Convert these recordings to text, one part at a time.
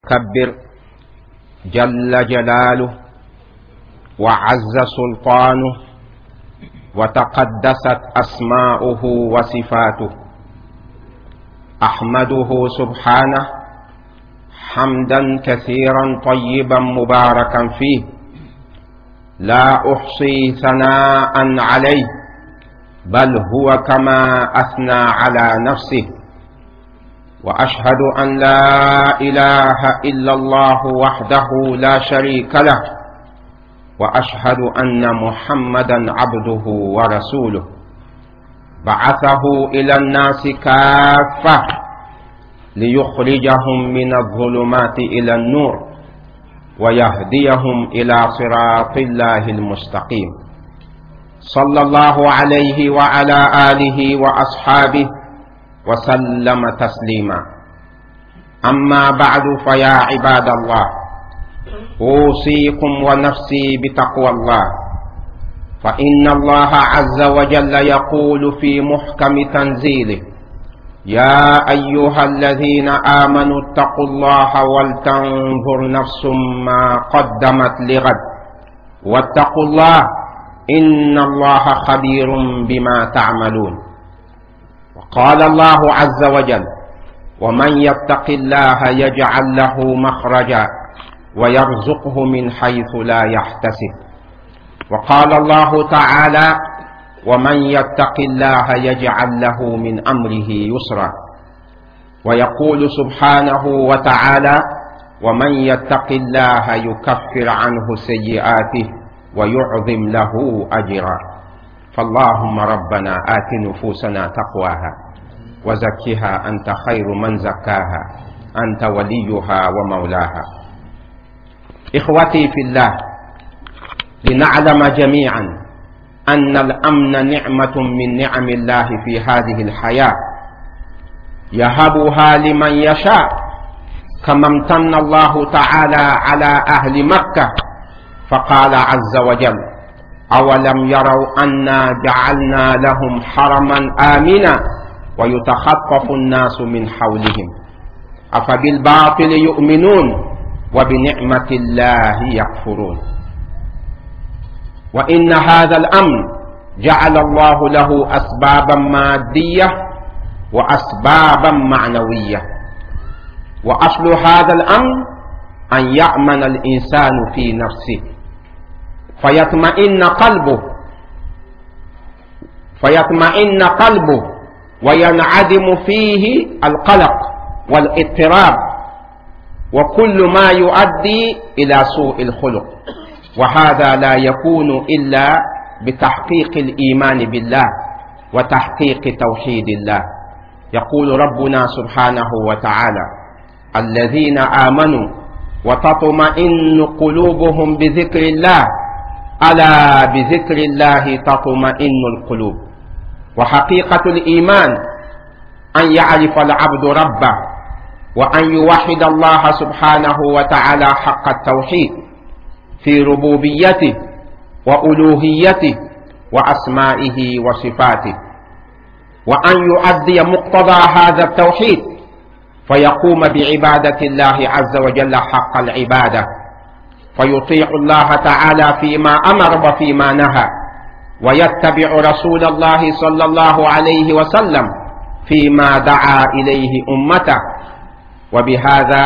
كبر جل جلاله وعز سلطانه وتقدست أسماؤه وصفاته. أحمده سبحانه حمدا كثيرا طيبا مباركا فيه، لا أحصي ثناء عليه بل هو كما أثنى على نفسه. وأشهد أن لا إله إلا الله وحده لا شريك له، وأشهد أن محمدا عبده ورسوله بعثه إلى الناس كافة ليخرجهم من الظلمات إلى النور ويهديهم إلى صراط الله المستقيم. صلى الله عليه وعلى آله وأصحابه وسلم تسليما. أما بعد، فيا عباد الله، أوصيكم ونفسي بتقوى الله، فإن الله عز وجل يقول في محكم تنزيله: يا أيها الذين آمنوا اتقوا الله ولتنظر نفس ما قدمت لغد واتقوا الله إن الله خبير بما تعملون. وقال الله عز وجل: ومن يتق الله يجعل له مخرجا ويرزقه من حيث لا يحتسب. وقال الله تعالى: ومن يتق الله يجعل له من أمره يسرا. ويقول سبحانه وتعالى: ومن يتق الله يكفر عنه سيئاته ويعظم له أجرا. فاللهم ربنا آت نفوسنا تقواها وزكها أنت خير من زكاها أنت وليها ومولاها. إخوتي في الله، لنعلم جميعا أن الأمن نعمة من نعم الله في هذه الحياة يهبها لمن يشاء، كما امتن الله تعالى على أهل مكة فقال عز وجل: أولم يروا أنا جعلنا لهم حرما آمنا ويتخطف الناس من حولهم أفبالباطل يؤمنون وبنعمة الله يكفرون. وإن هذا الأمر جعل الله له أسبابا مادية وأسبابا معنوية. وأصل هذا الأمر أن يأمن الإنسان في نفسه فيطمئن قلبه وينعدم فيه القلق والاضطراب وكل ما يؤدي إلى سوء الخلق. وهذا لا يكون إلا بتحقيق الإيمان بالله وتحقيق توحيد الله. يقول ربنا سبحانه وتعالى: الذين آمنوا وتطمئن قلوبهم بذكر الله ألا بذكر الله تطمئن القلوب. وحقيقة الإيمان أن يعرف العبد ربه وأن يوحد الله سبحانه وتعالى حق التوحيد في ربوبيته وألوهيته وأسمائه وصفاته، وأن يؤدي مقتضى هذا التوحيد فيقوم بعبادة الله عز وجل حق العبادة، فيطيع الله تعالى فيما أمر وفيما نهى، ويتبع رسول الله صلى الله عليه وسلم فيما دعا إليه أمته. وبهذا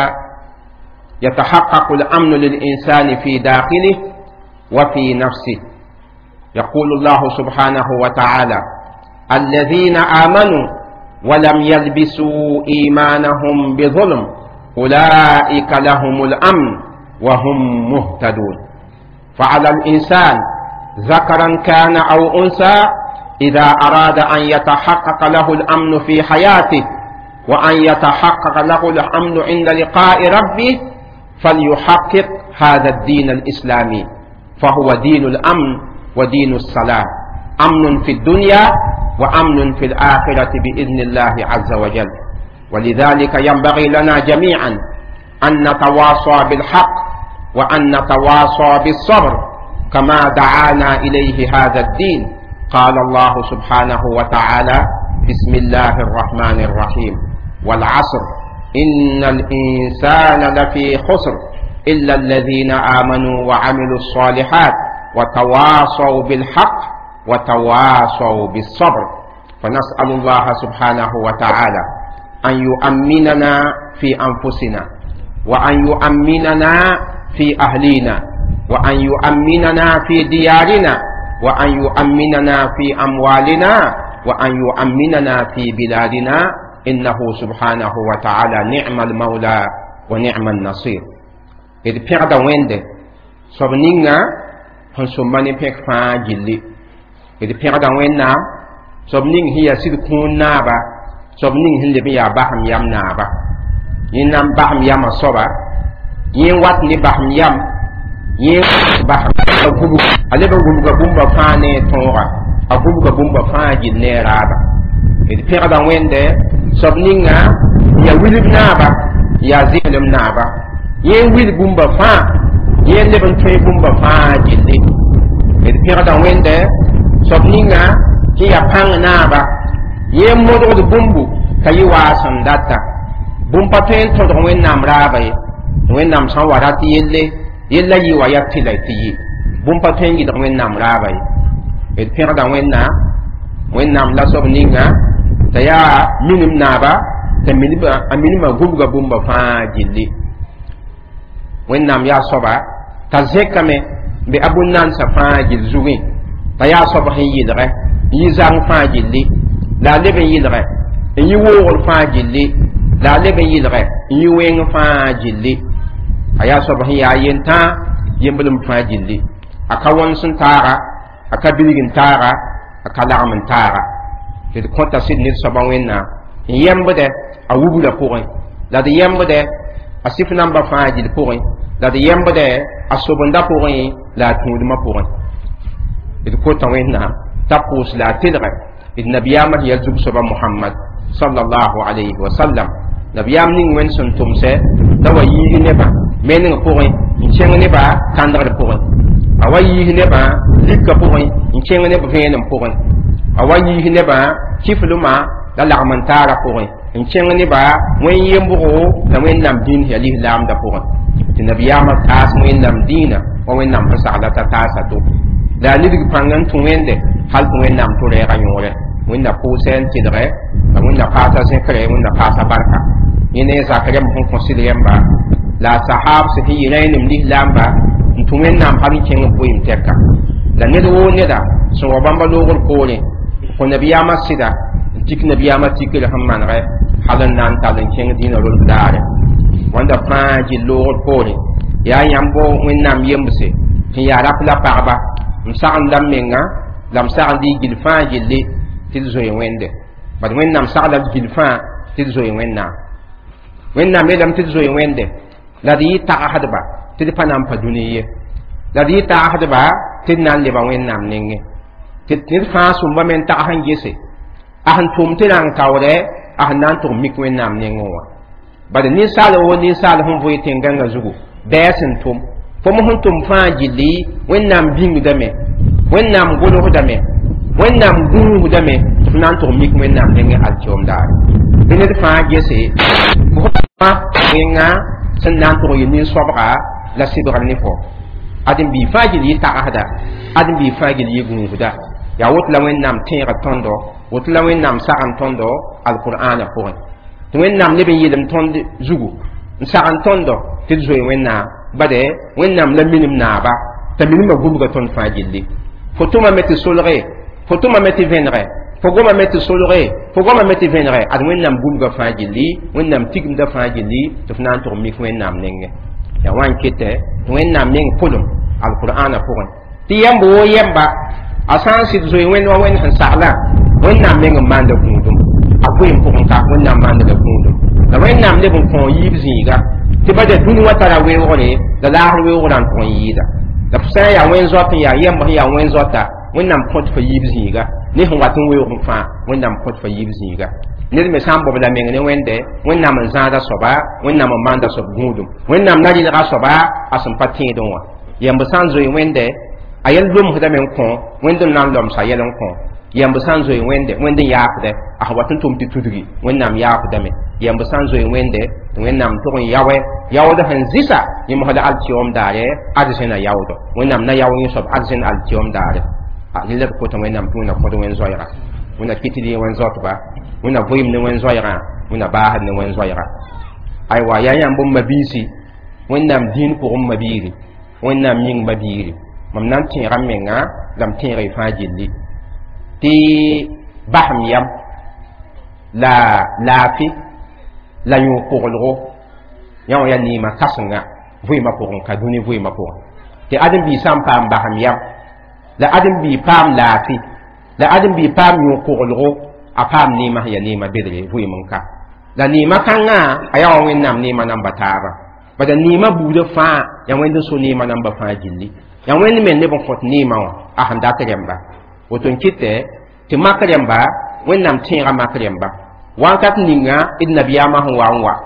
يتحقق الأمن للإنسان في داخله وفي نفسه. يقول الله سبحانه وتعالى: الذين آمنوا ولم يلبسوا إيمانهم بظلم أولئك لهم الأمن وهم مهتدون. فعلى الإنسان ذكرا كان أو أنثى إذا أراد أن يتحقق له الأمن في حياته وأن يتحقق له الأمن عند لقاء ربه فليحقق هذا الدين الإسلامي، فهو دين الأمن ودين السلام، أمن في الدنيا وأمن في الآخرة بإذن الله عز وجل. ولذلك ينبغي لنا جميعا أن نتواصى بالحق وأن نتواصى بالصبر كما دعانا إليه هذا الدين. قال الله سبحانه وتعالى: بسم الله الرحمن الرحيم: والعصر إن الإنسان لفي خسر إلا الذين آمنوا وعملوا الصالحات وتواصوا بالحق وتواصوا بالصبر. فنسأل الله سبحانه وتعالى أن يؤمننا في أنفسنا وأن يؤمننا في أهلنا وأن يؤمننا في ديارنا وأن يؤمننا في أموالنا وأن يؤمننا في بلادنا إنه سبحانه وتعالى نعم المولى ونعم النصير. إذ بيرد ويند سبنينا هنسمني بيك فاجلي. إذ بيرد ويننا سبنين هي سيدكون نابا سبنين هندي بيا بحم يام نابا ينام بحم يام صبا ين واتني بحم يام ين بحم أقوله على بقول بقوم بفاني تورا أقول بقوم بفاجل نيرابا. إذ بيرد ويند سبنينا يا ويلب نابا يا زيلم نابا ين ويل بوم بفان ين لبن تري بوم بفاجل. إذ بيرد ويند سبنينا ki ya pang naaba ye modo de bumbu kayi wasan data bumpa ten to do wennam raaba ye wennam san warati yella yi wa yakti la ti bumpa ten gi do wennam raaba ye e perda wennam la so ninga ta ya minim naaba ta minima gumga bumba fa jilli wennam ya soba ta zekame be abunnan sa fa jil zuwi ta ya soba hin yidre yi zang fãa gilli la leb n yɩlgɛ n yɩ woogr fãa gilli la leb n yɩlgɛ n yɩ wẽng fãa gilli a yaa soab sẽn yaa yentã yemblem fãa gilli a ka wõns n taaga a ka bilg n taaga a ka lagm n taaga tɩ d kõta sɩd ned soaba wẽnnaam n yembdɛ a wugrã pʋgẽ la d yembdɛ a sɩf namba fãa gill pʋgẽ la d yembdɛ a sobenda pʋgẽ la a tũudmã pʋgẽ d kota wẽnnaam تقوس لا تلغى النبيام يلزق سبا محمد صلى الله عليه وسلم نبيام نين وين سنتم سي دوا يي نبا مين بوين ان شين نبا تاندر بوين اوا يي نبا ليك بوين ان شين نبا فين بوين اوا يي نبا كيفلما لا لامنتارا بوين ان شين نبا وين يمبو دا وين نام دين يلي لام دا بوين النبيام تاس وين نام دينا وين نام فسالا تاساتو لا ندق بانغان توينده hal ko wẽnnaam tʋ rɛɛga yõore wẽnna pʋʋsɛ n tɩdgɛ la wẽnna paasa zẽkrɛ wẽnna paasa barka yẽ ne zak rẽmb sẽn kõ sɩd yãmba la a sahaab sẽn tɩ yɩ rẽenem lislaamba n tʋ wẽnnaam hal n kẽng n pʋɩɩm tɛka la ned woo neda sẽn wa bãmba loogr poorẽ kõ nabiyaamã sɩda n tik nabiyaamã tikr sẽn manegɛ hal n na n tall n kẽng dĩinã rolg daarẽ wãnda fãa gill loogr poorẽ yaa yãmb wẽnnaam yembse sẽn yaa rap la pagba m sagem la menga lam sagl di gil fãa gilli tɩ d zoe wẽnde bad wẽnnaam sagla gil fãa tɩ d zoe wẽnnaam wẽnnaam yeelame tɩ d zoe wẽnde la d yɩ tagsdba tɩ d pa na n pa dũni ye la d yɩ tagsdba tɩ d na n leba wẽnnaam nengẽ tɩ ned fãa sũmba me n tags n gese a sẽn tʋʋm tɩ rãng taoorɛ a sẽn na n tʋg mik wẽnnaam nengẽ wã bad ninsaal wo ninsaal sẽn voe tẽn-gãngã zugu bɛɛs n tʋm fo mo sẽn tʋm fãa gilli wẽnnaam bĩngdame wẽnnaam golsdame wẽnnaam gũusdame tɩ f na n tʋg mik wẽnnaam nengẽ alkɩoomdaare bɩ ned fãa gese wẽngã sẽn na n tʋg yɩ nin-soabga la sɩbgr ne fo ãdem-bii fãa gill yɩ tagsda ãdem-bii fãa gill yɩ gũusda yaa woto la wẽnnaam tẽegd tõndo woto la wẽnnaam sagem tõndo alqur'ana pʋgẽ tɩ wẽnnaam leb n yɩlem tõnd zugu n sagem tõndo tɩ d zoe wẽnnaam bade wẽnnaam la minim naaba t'a minimã gubga tõnd fãa gilli fo tʋma me tɩ solge fo tʋma me tɩ vẽnegɛ fo goma me tɩ solge fo goma me tɩ vẽnegɛ ad wẽnnaam gubga fãa gilli wẽnnaam tigmda fãa gilli tɩ f na n tʋg mik wẽnnaam nengẽ ya wa n kɩtɛ tɩ wẽnnaam meng pʋlem alqur'ana pʋgẽ tɩ yãmb woo yɛmba a sã n sɩd zoe wẽnd wa wẽnd sẽn sagla wẽnnaam meng n maanda gũudum a koeem pʋgẽ ka wẽnnaam maandga gũudum la wẽnnaam leb n kõ yiib zĩiga tɩ bada dũni wã tara weoogre la laasr weoogrã n tʋg n yɩɩda la f sã n yaa wẽn zoat n yaa yɛmb sẽn yaa wẽn zoata wẽnnaam kõt fa yiib zĩiga ne sẽn wat n weoog n fãa wẽnnaam kõt fa yiib zĩiga ned me sã n bob la meng ne wẽnde wẽnnaam n zãada soaba wẽnnaam n maanda soab gũudum wẽnnaam na rɩlga soaba a sẽn pa tẽedẽ wã yãmb sã n zoe wẽnde a yɛl lomsdame n kõ wẽnd n na n lomsa yɛl n kõ yãmb sã n zoe wẽnde wẽnd n yaafdɛ a sẽn wat n tʋm tɩ tudgi wẽnnaam yaafdame yãmb sã n zoe wẽnde wẽnnaam tʋg n yaoɛ yaood sẽn zɩsa yẽ mosd altɩɔm daare adzẽna yaoodo wẽnnaam na yao yẽ soab adzẽn altɩɔm daare rɩla d kota wẽnnaam tɩ wẽna kõd wẽn zoɛɛga wẽna kɩtd yẽ wẽn zɔtba wẽna vɩɩm ne wẽn zoɛɛgã wẽna baasd ne wẽn zoɛɛga aywa yaa yãmb n mabiisi wẽnnaam dĩin pʋgẽ mabiiri wẽnnaam yĩng mabiiri mam na n tẽega menga la m tẽeg y fãa gilli tɩ basem yam la laafɩ la yõ koglgo yã wã yaa neema kãsenga vɩɩmã pʋgẽ ka dũni vɩɩmã pʋgẽ tɩ ãdem-biisã n paam basem yam la ãdem-bii paam laafɩ la ãdem-bii paam yõ koglgo a paam neemã sẽn yaa neemã bedre vɩɩm n ka la neemã kãngã a yaa wa wẽnnaam neemã namba taaba bada neemã buudã fãa yaa wẽnd n so neemã namba fãa gilli yaa wẽnd me neb n kõt neemã wã a sẽn dat rẽmba woto n kɩtɛ tɩ mak rẽmba wẽnnaam tẽega mak rẽmba wãnkat ninga d nabiyaamã sẽn wa n wa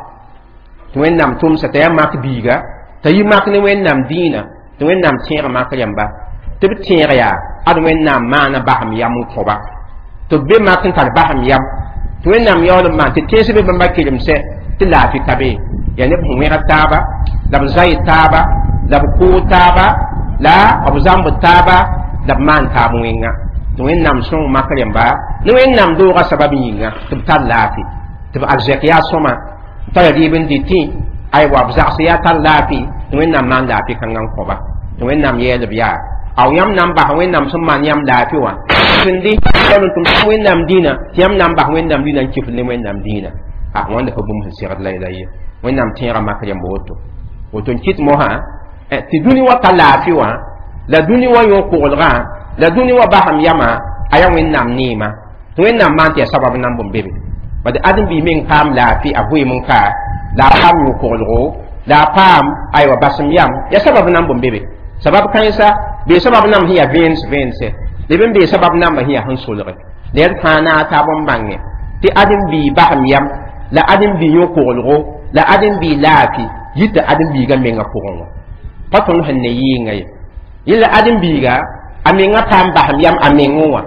tɩ wẽnnaam tʋmsa t'a yaa mak biiga t'a yi mak ne wẽnnaam dĩinã tɩ wẽnnaam tẽeg mak rẽmba tɩ b tẽeg yaa ad wẽnnaam maana basem yam n kõba tɩ b be mak n tar basem yam tɩ wẽnnaam yaool n maan tɩ tees be bãmba kelemsɛ tɩ laafɩ ka be yaa neb sẽn wẽga taaba la b zãy taaba la b koog taaba la b zãmb taaba la b maan taab wẽnga tɩ wẽnnaam sõng mak rẽmba ne wẽnnaam doogã sabab yĩnga tɩ b tar laafɩ tɩ b arzɛk yaa sõma tara rɩɩb n dɩtẽ aywa b zags yaa tar laafɩ tɩ wẽnnaam maan laafɩ kãngã n kõba tɩ wẽnnaam yɛɛl b yaa aw yãmb na n bas wẽnnaam sẽn maan yãmb laafɩ wã sẽndi yam n tʋm wẽnnaam dĩinã tɩ yãmb na n bas wẽnnaam dĩinã n kɩfl ne wẽnnaam dĩinã wãnda fa bũmb sẽn segd la ye wẽnnaam tẽega mak rẽmb woto n kɩt mosã tɩ dũni wã ka laafɩ wã la dũni wã yõ koglgã la dũni wã basem yamã a yaa wẽnnaam neemã tɩ wẽnnaam maan tɩ yaa sabab nan bõn bebe bad ãdem-bii meng paam laafɩ a vɩɩm n ka la a paam yõ koglgo la a paam aywa basem yam yaa sabab nan bõn bebe sabab kãensa bee sabab nam sẽn yaa vẽense leb n bee sabab nambã sẽn yaa sẽn solge la d fãa na a taab n bãnge tɩ ãdem-bii basem yam la ãdem-bii yõ koglgo la ãdem-bii laafɩ yita ãdem-biigã menga pʋgẽ wã pa tõnd sẽn ne yɩɩnga ye yẽla ãdem-biiga a menga paam basem yam a mengẽ wã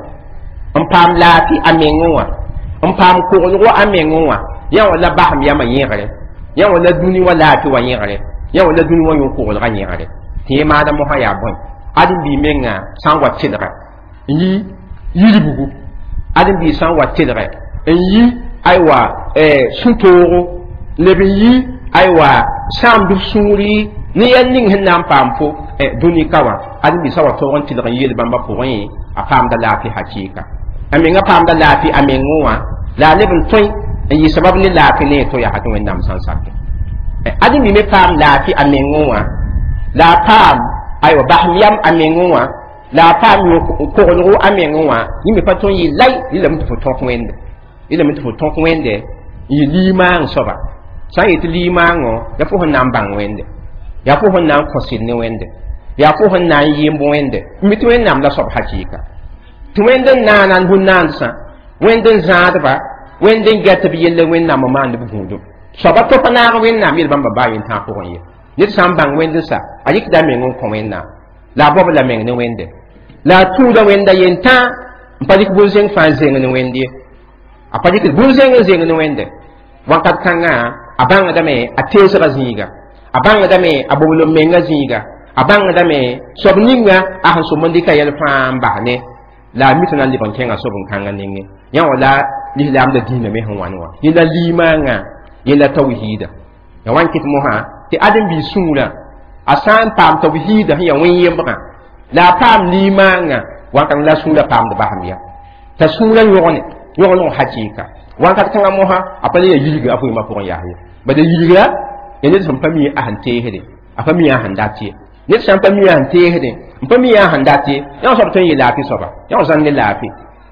n paam laafɩ a mengẽ wã n paam koglgo a mengẽ wã yã wã la basem yamã yẽgre yã wã la dũni wã laafɩ wã yẽgre yã wã la dũni wã yõ koglgã yẽgre tɩ yẽ maada mosã yaa bõe ãdem-bii menga sã n wa tɩlga n yi yirbugu ãdem-bii sã n wa tɩlgɛ n yi aywa sũ-toogo leb n yi aywa sãamd b sũuri ne ya ning sẽn na n paam fo dũni ka wã ãdem-bii sã wa tog n tɩlg n yeel bãmba pʋgẽ a paamda laafɩ hakɩɩka a menga paamda laafɩ a mengẽ wã la a leb n tõe n yɩ sabab ne laafɩ ne to yaa tɩ wẽnnaam sãn sake ãdem-bii me paam laafɩ a mengẽ wã la a paam aywa basem yam a mengẽ wã la a paam koglgo a mengẽ wã yẽ me pa tõe n yɩ lay yɩlame tɩ fo tõk wẽnde yɩlame tɩ fo tõk wẽnde n yɩ liig-maang soaba sã n yetɩ liig-maangõ yaa fo sẽn na n bãng wẽnde yaa fo sẽn na n kõ sɩd ne wẽnde yaa fo sẽn na n yɩɩmb wẽnde n mi tɩ wẽnnaam la soab hakɩɩka tɩ wẽnd n naana n bũn-naandsã wẽnd n zãadba wẽnd n gɛt b yella wẽnnaam n maand b gũudum soaba to pa naag wẽnnaam yel bãmba baa yen-tãag pʋgẽ ye ned sã n bãng wẽnd sa a yikda meng n kõ wẽnnaam la a bob la meng ne wẽnde la a tũuda wẽnda yen-tã n pa dɩk bũn-zeng fãa zeng ne wẽnd ye a pa dɩk bũn-zeng n zeng ne wẽnde wãnkat kãngã a bãngdame a teesga zĩiga a bãngdame a boblem menga zĩiga a bãngdame soab ninga a sẽn som n dɩka yɛl fãa n bas ne la a mi tɩ na n leb n kẽngã soab n kãngã nengẽ yã wã la lislaamda dĩinã me sẽn wãn wã yẽla liig-maangã yẽla tawhiida ya wan kɩt mosã tɩ ãdem-bii sũurã a sã n paam tawhiida sẽn yaa wẽn-yembgã la a paam liig-maangã wãnkãng la sũurã paamd basem ya t'a sũurã yõglg hakɩɩka wãnkat kãngã mosã a pa le yaa yilga a vɩɩmã pʋgẽ yaa ye bada yilga ya ned sẽn pa mi a sẽn teesde a pa mi a sẽn dat ye ned sã n pa mi a sẽn teesde n pa mi a sẽn dat ye yã soab tõe n yɩ laafɩ soaba yã wa zãn ne laafɩ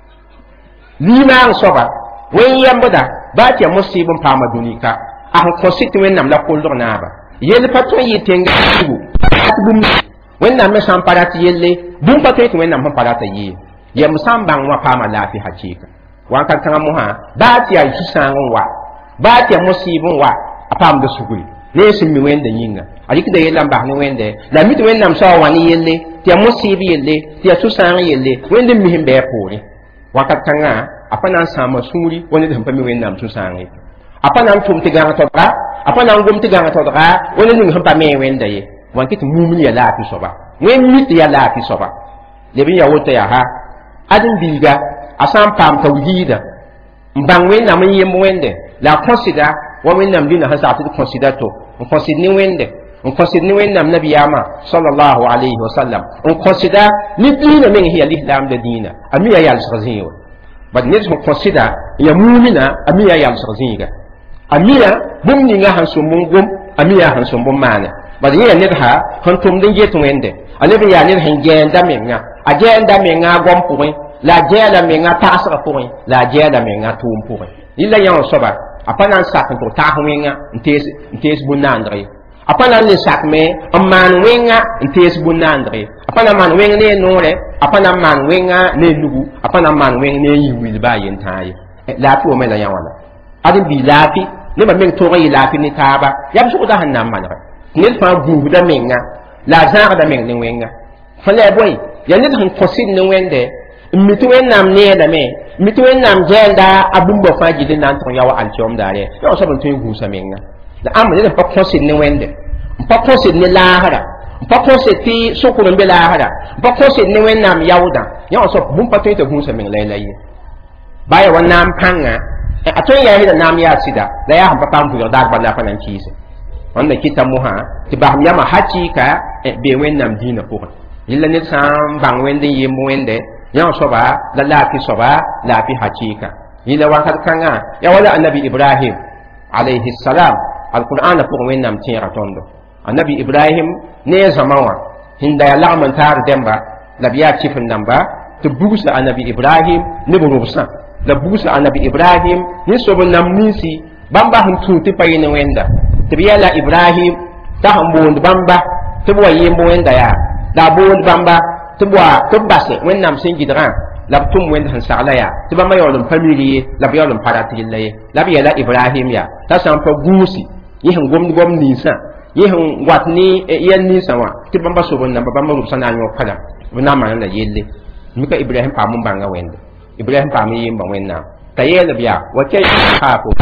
liig-maang soaba wẽn-yɛmbda baa tɩ ya mosɩɩb n paama dũnika a sẽn kõ sɩd tɩ wẽnnaam la koldg naaba yell pa tõe n yɩ tẽnga bũmb wẽnnaam me sã n pa rat yelle bũmb pa tõe tɩ wẽnnaam sẽn pa rata yɩɩ yem sã n bãng wã paama laafɩ hakɩɩka wãnkat kãngã mosã baa tɩ yaa zu-sãang n wa baa tɩ ya mosɩɩb n wa a paamda sugri ne sẽn mi wẽnda yĩnga a rɩkda yella n bas ne wẽnde la mi tɩ wẽnnaam sã wa wa ne yelle tɩ ya mosɩɩb yelle tɩ ya sũ-sãang yelle wẽnd n mi sẽn bɩ a poore wãnkat kãngã a pa na n sãama sũuri wa ned sẽn pa mi wẽnnaam sũ-sãang ye a pa na n tʋm tɩ gãng toaba apa nan gum tiga ngato daga wala ning hampa me wenda ye wan kit mumin ya la fi soba wen mit ya la fi soba le bin ya wota ya ha adin bilga asam pam tawhida mbang wen na mun yem wende la consider wa men nam dina hasa tu consider to consider ni wende on consider ni wen nam nabiyama sallallahu alaihi wasallam on consider ni dina men hiya l'islam de dina amiya ya al-shazin bad ne so consider ya mu'mina amiya ya al-shazin ga amiya bum ni nga han so mungum amiya han so bum mana bad ne ne ha han tum den je to wende alebi ya ne han genda menga agenda menga gom puwe la jela menga tasra puwe la jela menga tum puwe illa ya soba apana sak to ta menga ntes bunandre apana le sak me amman wenga ntes bunandre apana man wenga ne nore apana man wenga ne lugu apana man wenga ne yiwil ba yin tayi la tu me la ya wala adin bi lafi ne ba men to yi lafi ni taba yam su da hanna man ne fa gu da menga la zaga da men ne wenga fa le boy ya ne han fosin ne wende mitu wen nam ne da me mitu wen nam jenda abumbo fa jidin nan to yawa alchom dare yo so ban tun gu sa menga la am ne fa fosin ne wende pa fosin ne lahara pa fosin ti sokuru be lahara pa fosin ne wen nam yawda yo so bum pa tun te gu sa men lai baya wan nam panga atun ya hida nam ya sida da ya pa pam fu da ba la fa nan kise wanda kita muha ti ba ya ma hakika be wen nam dina ko illa ne sam bang wende yim wende ya soba la lafi soba lafi hakika ila wakat kanga ya wala annabi ibrahim alayhi salam alquran ko wen nam tira tondo annabi ibrahim ne zamawa hinda ya la'man tar demba la biya chifin namba to bugusa annabi ibrahim ne burubsa la bugusa annabi ibrahim ni sobo nam nisi bamba hun tuti payine wenda to biya la ibrahim ta hambond bamba to bo yimbo wenda ya da bond bamba tibwa tibase wen nam sin gidran lab tum wen han sala ya tiba mayolum family lab yolum parati le lab ya la ibrahim ya ta sam fa gusi yihin gom nisa yihin watni yan nisa wa tiba ba so bon nam ba ma rubsa na nyo kala na ma la yelle mika ibrahim pa mun banga wende ibrahim pa mi yimba wen nam tayela biya wa kay hafu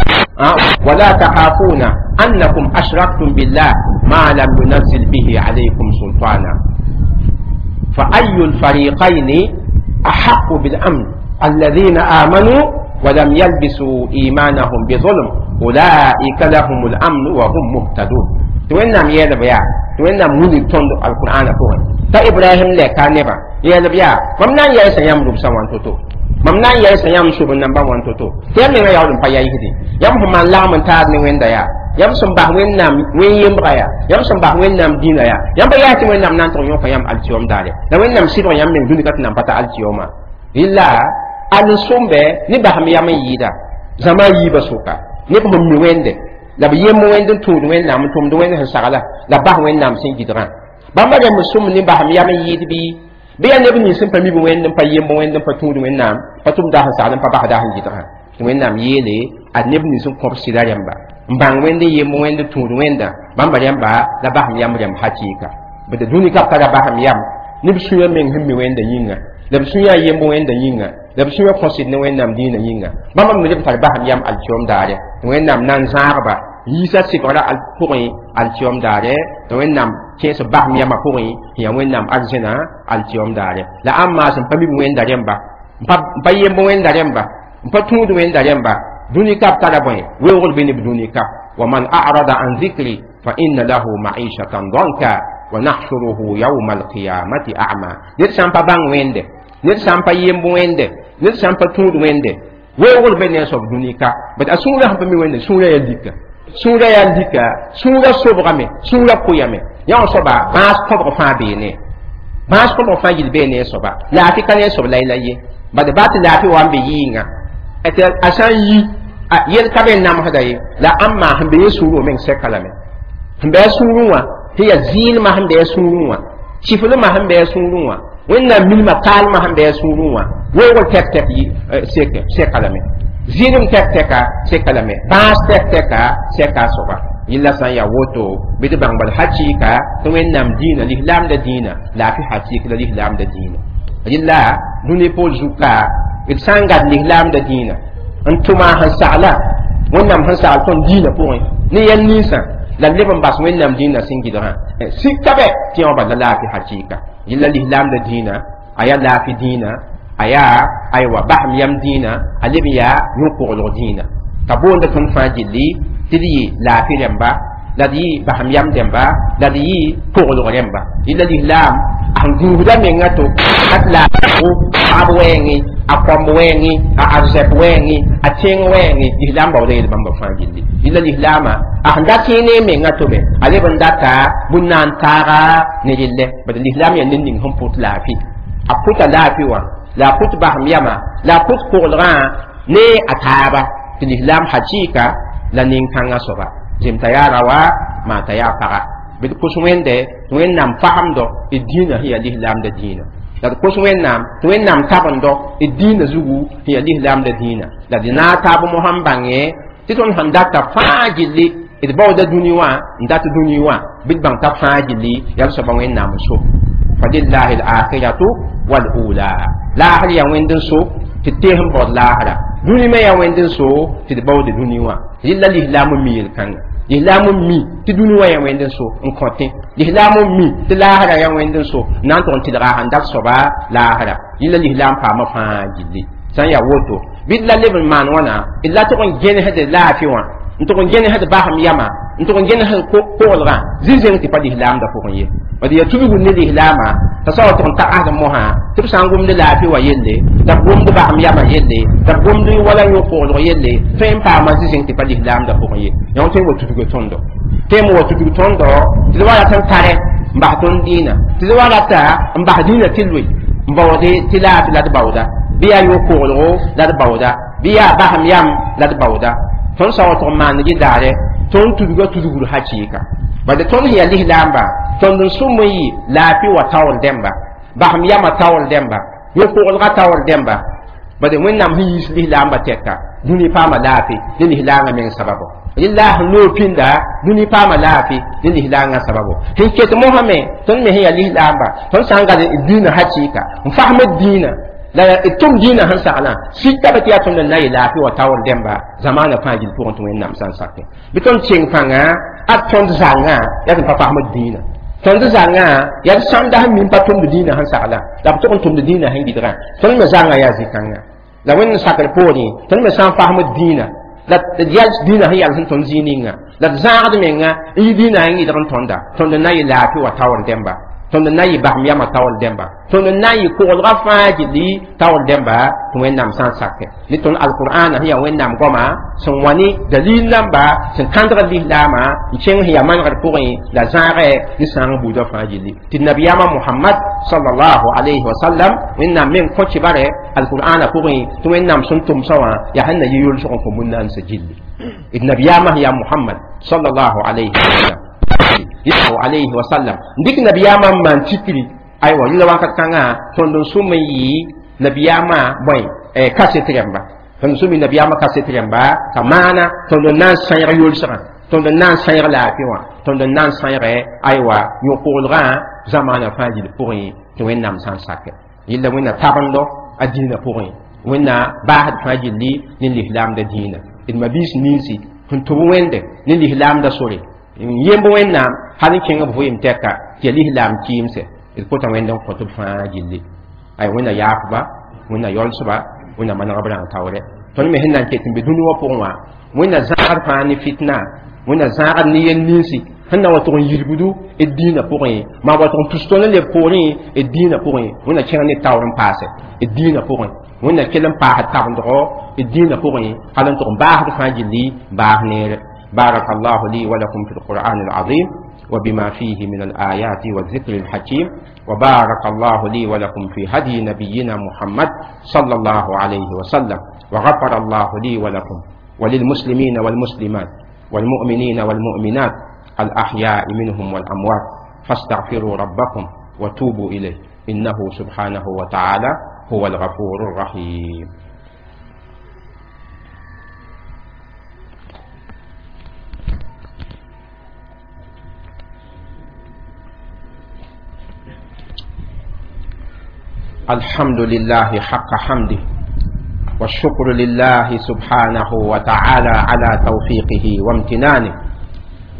wala tahafuna annakum ashraktum billah ma lam yunzil bihi alaykum sultana فأي الفريقين أحق بالأمن الذين آمنوا ولم يلبسوا إيمانهم بظلم أولئك لهم الأمن وهم مهتدون توين نام يلبيا توين نام مولي توندو القرآن كون تا إبراهيم لك كانبا يلبيا ممنا يسا يمرب سوان توتو ممنا يسا يمشب النمبر وان توتو تيمي يولم فيا يهدي يمهم من لا من تاد من وين دايا yam sambah wen nam wen yembra ya yam sambah wen nam dina ya yam ba ya ti wen nam nan to yo yam altiom dale da wen nam siro yam men duni kat nam pata altioma illa an sombe ni ba ham yam yida zama yiba suka ni ba mi wende la ba yem wende to wen nam tum do wen han sagala la ba wen nam sin gidran ba ma dem sum ni ba ham yam yidi bi ya ne bi sin pa mi wende pa yem wende pa tu wen nam pa tum da han sagala pa ba da han gidran wen nam yele an ne bi sin ko sida yamba mbang wende yem wende tuud wenda bamba yamba la baham yam hakika bada duni kap kada baham yam nib suya men himmi wenda yinga la suya yem wenda yinga la suya fosid ne wendam dina yinga bamba me tar baham yam al chom dare wendam nan zarba yisa sikora al puri al chom dare wendam kesa baham yam puri ya wendam arzena al chom dare la amma san pami wenda yamba pa yem wenda yamba pa tuud wenda yamba duni kap kada boy wewol bini duni kap wa man a'rada an dhikri fa inna lahu ma'ishatan danka wa nahshuruhu yawm al-qiyamati a'ma nit sampa bang wende nit sampa yembo wende nit sampa tuud wende wewol bini so duni kap but asura hampa mi wende sura ya dika sura sobrame sura kuyame ya so ba bas ko fa bene bas ko fa yil bene so ba la fi kan so la ye ba de bat la fi wan be yinga etel asan yi yel kaben nam hadaye la amma hambe suru men sekalame hambe suruwa hiya zil ma hambe suruwa chifulu ma hambe suruwa wenna milma kal ma hambe suruwa wego tek tek yi sekalame zilim tek teka sekalame bas tek teka seka soba illa san ya woto bidi bangbal hakika to wennam dina l'islam da dina la fi hakika l'islam da dina illa duni pol zuka it sanga l'islam da dina antuma hasala wannan han sa ton dina point ni yan nisa la leben bas wen nam dina singidra sikkabe ti on balla la fi hakika illa l'islam da dina aya la fi dina aya aywa bahm yam dina alibiya yuqulu dina tabonda kun fajili tidi la fi remba la di bahm yam demba la di qulu remba illa l'islam an guda mengato atla ko abwengi akwamwengi arzepwengi atengwengi islam bawde bamba fajili illa l'islama ahandati ne mengato be ale bandata bunnan tara ne dille bad l'islam ya nin hum put lafi aputa lafi wa la put bahm yama la put qulra ne ataba l'islam hakika la nin kanga soba jim tayara wa ma tayara bid kuswende wen nam fahamdo idina hiya l'islam da dina la ko wen nam tabando idina zugu hiya l'islam da dina la dina tabu muhambange titon handata fajili id bawda duniwa ndat duniwa bid bang ta fajili ya so wen nam so fadillahi al-akhiratu wal ula la hal ya wendin so titehum bod la hada duni me ya wendin so tit bawda duniwa illa l'islam mil kan islamu mi ti duniya ya wenden so en kontin islamu mi ti lahara ya wenden so nan ton ti daga handak so ba lahara illa islam pa ma fa jilli san ya woto bidla lebel man wana illa to kon gene hade lafi wa to kon gene hade baham yama to kon gene hade ko olga zizeng ti pa islam da ko ye wadi ya tubu ne islama ta saw to ta adam moha ti sangum de lafi wa yelle da gum de baham yama yelle da gum de wala yo ko olga yelle fem pa ma zizeng ti pa islam da ko ye yon te wotu go tondo temo wotu go tondo ti wala tan tare mba ton dina ti wala ta mba dina tilwi mba wade tilati la bawda biya yo ko olgo la bawda biya baham yam la bawda ton saw to man gi dare ton tudugo tudugo hakika bade ton hiya lihlamba ton dun sumuyi lafi wa tawol demba baham yama tawol demba yo ko olga tawol demba bade wonnam hi lihlamba tekka duni pama lafi ni lihlanga men sababu illa no pinda duni pama lafi ni lihlanga sababu hinket muhammad ton me hiya lihlamba ton sanga dina hakika mfahma dina la itum dina han sala sikka ba tiya tum na lafi wa tawol demba zamana fajil pour to wonnam san sakke biton ching fanga at ton zanga ya tan papa ahmad dina ton zanga ya sam da min patum dina han sala da to tum dina han bidra ton me zanga ya zikanga la wen sakal poni ton me sam fahmad dina la yal dina han yal ton zininga la zaad menga i dina han idran tonda ton na lafi wa tawol demba ton na baham yama tawol demba ton na ko rafa jili tawol demba to wen nam san sakke ni ton alquran hiya wen nam goma son wani dalil namba sen kandra lama chen hiya man gar pori la zare ni sang buda fajili tin nabiyama muhammad sallallahu alaihi wasallam wen nam men ko ci bare alquran pori to wen nam sun tum sawa ya hanna yiyul so ko mun nan sa jilli ibn nabiyama hiya muhammad sallallahu alaihi wasallam yiko alayhi wa sallam ndik nabiyama man tikri aywa yila wakat kanga tondon sumayi nabiyama boy kasetremba tondon sumi nabiyama kasetremba kamana tondon nan sayra yulsara tondon nan sayra la fiwa tondon nan sayra aywa yokolra zamana fajil pourri to wennam san sakke yilla wenna tabando adina pourri wenna bahad fajil li l'islam da dina il mabis nisi to wende l'islam da sore yembo wenna hani kenga bo yim teka ke l'islam kimse il ko tan wenda ko to fa jilli ay wenna yakba wenna yolsuba wenna man rabran tawre ton me hinnan ke timbe dunu wa ponwa wenna zahar fa ni fitna wenna zahar ni yen nisi hanna wa ton yirbudu e dina pourri ma wa ton tustone le pourri e dina pourri wenna kenga ni tawren passe e dina pourri wenna kelam pa ha tabndro e dina pourri halan to ba ha fa jilli ba ne بارك الله لي ولكم في القرآن العظيم وبما فيه من الآيات والذكر الحكيم وبارك الله لي ولكم في هدي نبينا محمد صلى الله عليه وسلم وغفر الله لي ولكم وللمسلمين والمسلمات والمؤمنين والمؤمنات الأحياء منهم والأموات فاستغفروا ربكم وتوبوا إليه إنه سبحانه وتعالى هو الغفور الرحيم. الحمد لله حق حمده والشكر لله سبحانه وتعالى على توفيقه وامتنانه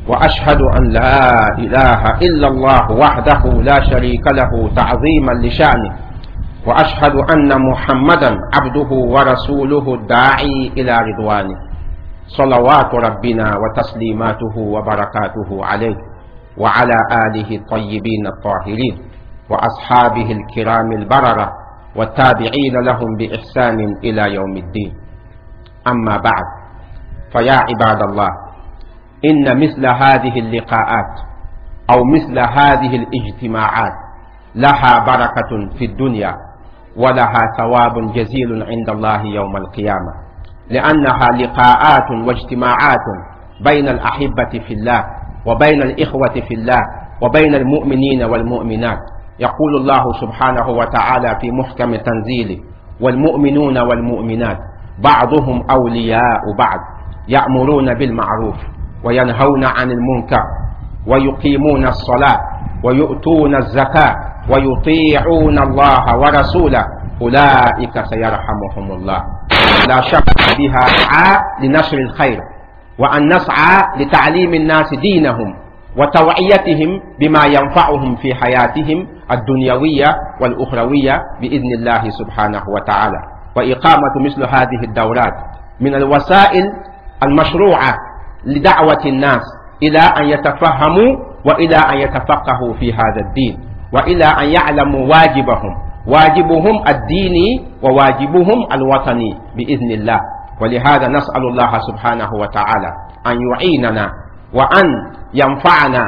وأشهد أن لا إله إلا الله وحده لا شريك له تعظيما لشأنه وأشهد أن محمدا عبده ورسوله الداعي إلى رضوانه صلوات ربنا وتسليماته وبركاته عليه وعلى آله الطيبين الطاهرين وأصحابه الكرام البررة والتابعين لهم بإحسان إلى يوم الدين. أما بعد، فيا عباد الله، إن مثل هذه اللقاءات أو مثل هذه الاجتماعات لها بركة في الدنيا ولها ثواب جزيل عند الله يوم القيامة، لأنها لقاءات واجتماعات بين الأحبة في الله وبين الإخوة في الله وبين المؤمنين والمؤمنات. يقول الله سبحانه وتعالى في محكم تنزيله: والمؤمنون والمؤمنات بعضهم أولياء بعض يأمرون بالمعروف وينهون عن المنكر ويقيمون الصلاة ويؤتون الزكاة ويطيعون الله ورسوله أولئك سيرحمهم الله. لا شك بها سعى لنشر الخير وأن نسعى لتعليم الناس دينهم وتوعيتهم بما ينفعهم في حياتهم الدنيوية والأخروية بإذن الله سبحانه وتعالى. وإقامة مثل هذه الدورات من الوسائل المشروعة لدعوة الناس إلى أن يتفهموا وإلى أن يتفقهوا في هذا الدين وإلى أن يعلموا واجبهم الديني وواجبهم الوطني بإذن الله. ولهذا نسأل الله سبحانه وتعالى أن يعيننا وأن ينفعنا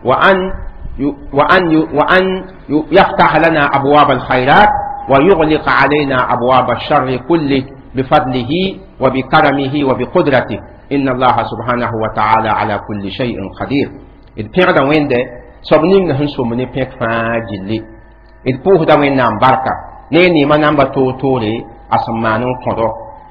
وأن يفتح لنا أبواب الخيرات ويغلق علينا أبواب الشر كله بفضله وبكرمه وبقدرته. إن الله سبحانه وتعالى على كل شيء قدير. إذ بيغدا وينده سبنين نهن سومني بيغ فاجلي إذ بوه دا وين نام بركة نيني ما نام بطو تولي أسمانو قدو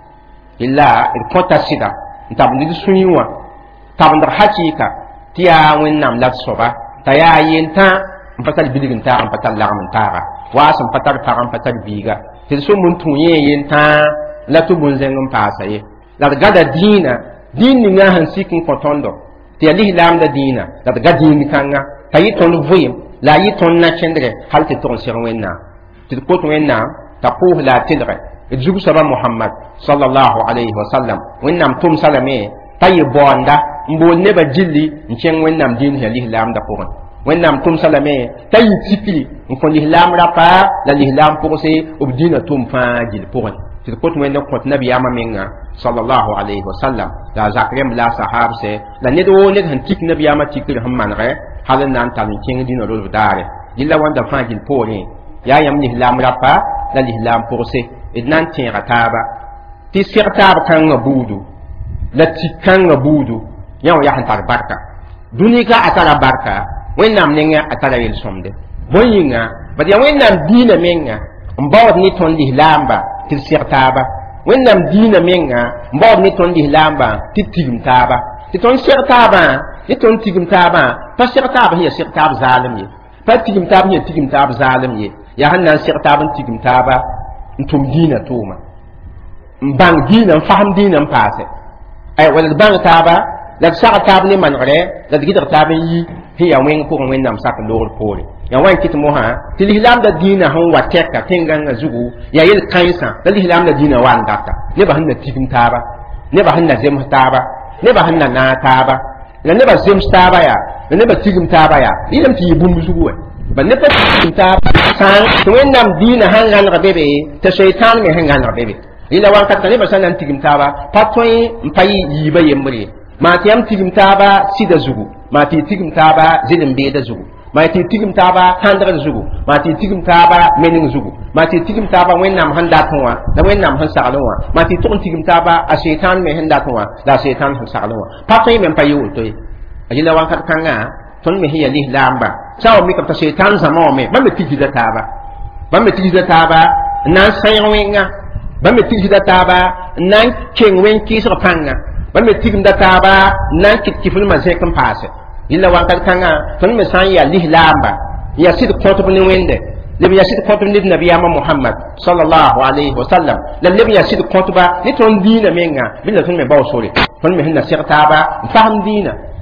إلا إذ كنت سيدا نتابن دي سنيوة تابن در حقيقة تيا وين نام لات صبا تيا ينتا مفتال بيدغن تا مفتال لغمن تاغا واسم فتال فاغم فتال بيغا تلسو منتوني ينتا لا تبون زنغم پاسايه لا غدا دين nga han sikin kotondo ti ali lam da dina da ga din kanga tayi ton vuyim la yi ton na cendre hal ti ton sir wenna ti ko to wenna ta ko la tilre jugu saba muhammad sallallahu alayhi wa sallam wennam tum salame tayi bonda mbol ne ba jilli nchen wennam din ali lam da ko wennam tum salame tayi tipili ko li lam rapa la li lam ko se obdina tum fa jil ko ti ko to wenna ko nabi yama menga sallallahu alayhi wa sallam la zakrem la sahab se la nedo ne han tik nabi ama tikir ham manre halan nan tan king dino rol dare dilla wanda fajil pore ya yam ni lam rapa la li lam porse idnan tin rataba ti sirtab kan ngabudu la tikan ngabudu yaw ya han tar barka dunika atara barka wennam nenga atara yel somde boyinga badiya wennam dina menga mbawd ni ton li lamba ti sirtaba wennam dina menga mbawd ni ton di lamba ti tigim taba ti ton sirtaba ni ton tigim taba pa sirtaba hiya sirtab zalim ye pa tigim taba hiya tigim tab zalim ye ya hanna sirtaba tigim taba ntum dina tuma mbang dina faham dina mpase ay wala bang taba la sa taba ni manre la digidar taba yi hiya wen ko wennam sak lor pole ya wan kit moha ti lihlam da dina hon wateka tenganga zugu ya yel kaisa da lihlam da dina wan data ne ba hanna tigim taba ne ba hanna zem taba ne ba hanna na taba la ne ba zem taba ya ne ba tigim taba ya ilam ti bum zugu ba ne ba tigim taba san to wennam dina hangan rabebe ta shaytan me hangan rabebe ila wan ka ne ba sanan tigim taba patoy mpayi yiba yembre ma tiyam tigim taba sida zugu ma ti tigim taba zilim be da zugu ma ti tigim taba handar zugu ma ti tigim taba mening zugu ma ti tigim taba wennam handa tonwa da wennam han sagalwa ma ti ton tigim taba a shaytan me handa tonwa da shaytan han sagalwa pa tay men payu to ajila wan kat kanga ton me hiya li lamba saw mi ka ta shaytan zamo me ba me tigida taba nan saywenga ba me tigida taba nan kengwen kisra panga ba me tigim da taba nan kitkiful ma zekan pase illa wan kal kanga ton me san ya lihlamba ya sid koto ni wende lebi ya sid koto ni nabiyama muhammad sallallahu alayhi wa sallam la lebi ya sid koto ba ni ton dina menga billa ton me baw sore ton me hinna sirtaba faham dina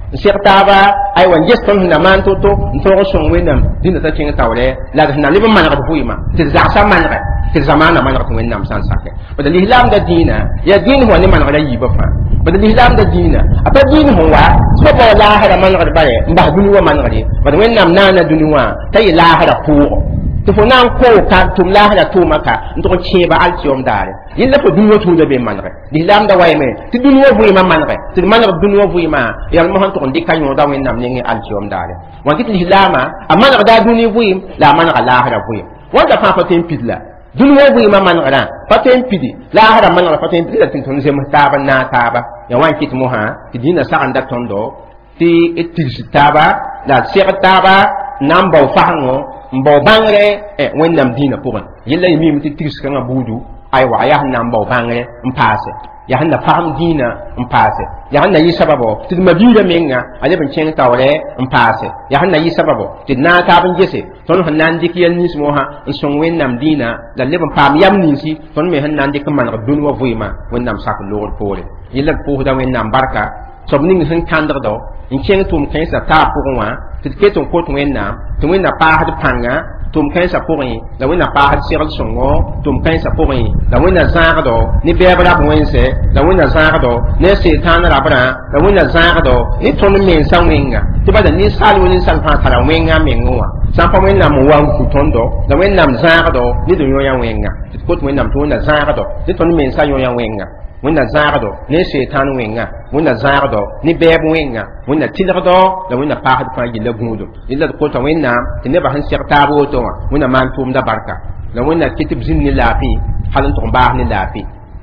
سيرتابا أي وان جستون هنا مان توتو نتوغو سونوينم دين تتين تاولي لا هنا لبن مانغ بويما تزعسا مانغ تزمانا مانغ وينام سان ساكي بدل الإسلام دا دينا يا دين هو نمان غدا يبفا بدل الإسلام دا دينا أبا دين هو سبب لا هذا مانغ باي مباه دنيا مانغ دي بدل وينام نانا دنيا تاي لا هذا فوق تفنان كو كان تم لا هذا تومكا نتوغو تشيبا التيوم داري يلا فو دنيا تودا بي مانغ الإسلام دا وايمي تدنيا بويما مانغ تدمانغ دنيا بويما يا المهن تكون دي كان يودا وينام نيني التيوم داري وانت الإسلام أما نغدا دنيا بويم لا مانغ لا هذا بويم وانت فافتين بيدلا دنيا بويما مانغ فتين بيدي لا هذا مانغ فتين بيدي تنتون زي مهتابا ناتابا يا وان كيت موها تدينا سان دا توندو تي اتيجتابا لا سيرتابا نامبو فانغو mbo bangre wennam dina pugan yella yimi mti tis kanga budu ay wa ya hanna mbo bangre mpase ya hanna faham dina mpase ya hanna yi sababo tid mabira menga ale ban chen tawre mpase ya hanna yi sababo tid na ta ban jese ton hanna ndiki yel nis moha son wennam dina la leban pam yam nisi ton me hanna ndiki man rabdun wa vuima wennam sak lor pole yella pu da wennam barka sobning hin kandrdo in chen tum kensa ta puwa tid keton ko to wennam tum wenna pa had panga tum kensa puwi la wenna pa had siral songo tum kensa puwi la wenna zaagdo ni bebra wense la wenna zaagdo ne setan rabra la wenna zaagdo ni ton men sanwenga tibada ni salu ni salfa tara wenga menwa sampa wenna mo wan kutondo la wenna zaagdo ni do yoya wenga ko to wenna to wenna zaagdo ni ton men sa yoya wenga wẽnna zãagdo ne setan wẽnga wẽnna zãagdo ne bɛɛb wẽnga wẽnna tɩlgdo la wẽnna paasd fãa gilla gũudum yella d kota wẽnnaam tɩ nebã sẽn seg taab woto wã wẽnna maan tʋʋmda barka la wẽnna kɩt b zĩnd ne laafɩ hal n tʋg n baas ne laafɩ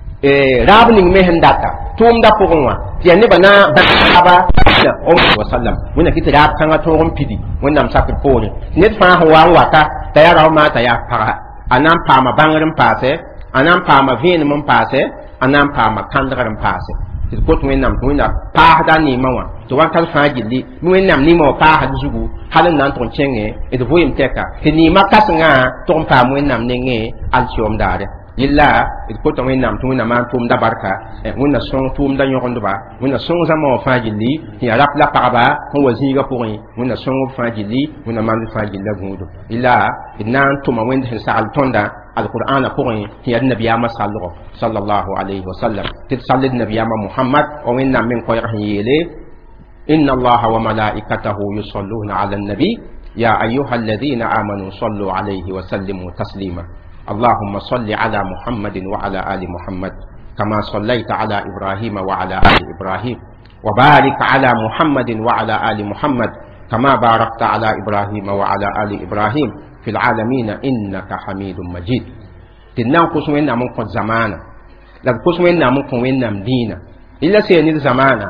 raab ning me sẽn data tʋʋmda pʋgẽ wã tɩ yaa nebã na bãaba wasallam wẽnna kɩ tɩ raab kãngã tõog n pidi wẽnnaam sakd poore ned fãa sẽn wa n wata t'a yaa rao maa t'a yaa paga a na n paama bãngr n paase a na n paama vẽenem n paase anam paama kandgar n paase tɩ kot wẽnnaam tɩ wẽnna paasda neemã wã tɩ wakat fãa gilli wẽnnaam neemã wã paasd zugu hal n na n tʋg n kẽngẽ d vʋɩɩm tɛka tɩ neemã kãsengã tʋg n paam wẽnnaam nengẽ alsiom daare yella d kota wẽnnaam tɩ wẽnna maan tʋʋmda barka wẽnna sõng tʋʋmda yõgendba wẽnna sõng zãma wã fãa gilli tɩ yaa rap la pagba sẽn wa zĩigã pʋgẽ wẽnna sõng b fãa gilli wẽnna maand fãa gilla gũudu yella d na n tʋma wẽnd sẽn sagl tõnda القرآن قرئ هي النبي ما صلى الله عليه وسلم تتصل النبي محمد وإن من قيره يلي إن الله وملائكته يصلون على النبي يا أيها الذين آمنوا صلوا عليه وسلموا تسليما اللهم صل على محمد وعلى آل محمد كما صليت على إبراهيم وعلى آل إبراهيم وبارك على محمد وعلى آل محمد كما باركت على إبراهيم وعلى آل إبراهيم في العالمين إنك حميد مجيد تنام كسوين نامون كون زمانا لا كسوين نامون كون نام دينا إلا سيني زمانا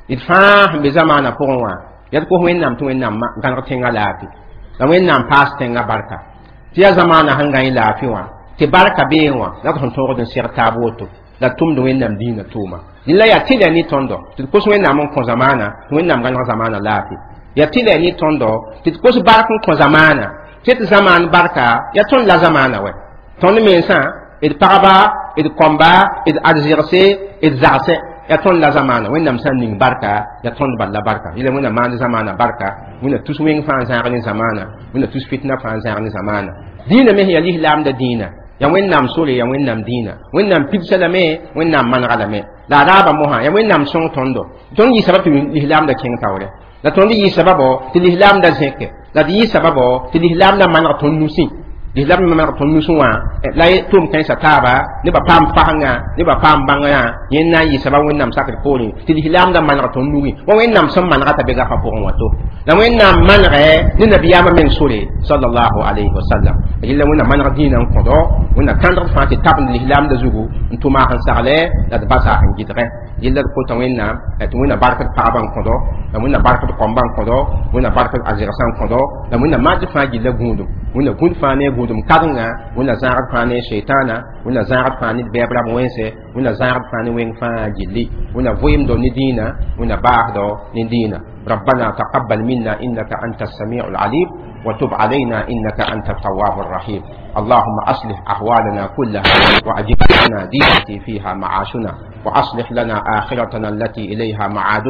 إدفاع بزمانا فوروا يدكو وين نام تو وين نام كان تنغا لافي لا وين نام باس تنغا بركة تيا زمانا هنغاي لافي وان تبارك بيوا لا كون تورو دن سير تابوتو لا توم دو وين نام دينا توما إلا يا تيلا ني توندو تكسوين نامون كون زمانا وين نام كان زمانا لافي يا تيلا ني توندو تكسو باركون كون زمانا cet zaman barka ya ton la zamana we ton mensa ed paraba ed komba ed adzirse ed zase ya ton la zamana we nam san ning barka ya ton balla barka ile wona man zamana barka wona tus wing fa san zamana wona tus fitna fa san zamana dina me ya lihlam da dina ya wen nam sole ya wen nam dina wen nam pibsalame wen nam man galame la raba moha ya wen nam son tondo ton yi sabatu lihlam da king tawre la ton yi sababo ti lihlam da zeke la di sababo ti lihlam da man ton nusi lihlam da man ton nusu wa la tum kan sa taba ne ba pam fanga ne ba pam banga yen na yi sababo wen nam sakri poli ti lihlam da man ton nuwi wa wen nam som man rata be ga fa pon wato la wen nam man re ni nabiyama men sore sallallahu alaihi wasallam illa wen man radina ko do wen kan do fa ti tab lihlam da zugu ntuma han sarle la ba sa han gidre yella ko to wenna et wona barkat paaban ko do la wona barkat komban ko do wona barkat azirasan ko do la wona maji faaji la gundum wona gund faane gundum kadanga wona zarat faane shaytana wona zarat faane bebra wense wona zarat faane wen faaji li wona voyim do ni dina wona baax do ni dina ربنا تقبل منا إنك أنت السميع العليم وتب علينا إنك أنت التواب الرحيم اللهم أصلح أحوالنا كلها وأجب لنا دينتي فيها معاشنا وأصلح لنا آخرتنا التي إليها معادنا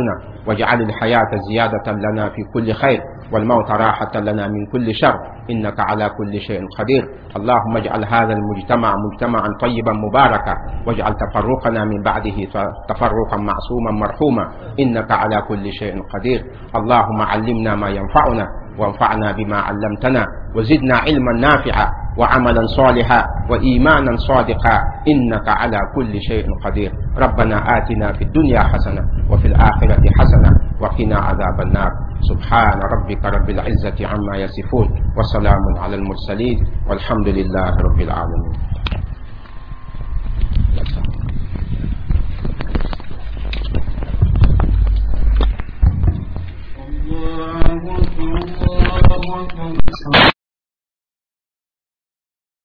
واجعل الحياة زيادة لنا في كل خير والموت راحة لنا من كل شر، إنك على كل شيء قدير. اللهم اجعل هذا المجتمع مجتمعا طيبا مباركا، واجعل تفرقنا من بعده تفرقا معصوما مرحوما، إنك على كل شيء قدير. اللهم علمنا ما ينفعنا وانفعنا بما علمتنا، وزدنا علما نافعا وعملا صالحا وإيمانا صادقا، إنك على كل شيء قدير. ربنا آتنا في الدنيا حسنة وفي الآخرة حسنة وقنا عذاب النار. سبحان ربك رب العزة عما يصفون، وسلام على المرسلين، والحمد لله رب العالمين.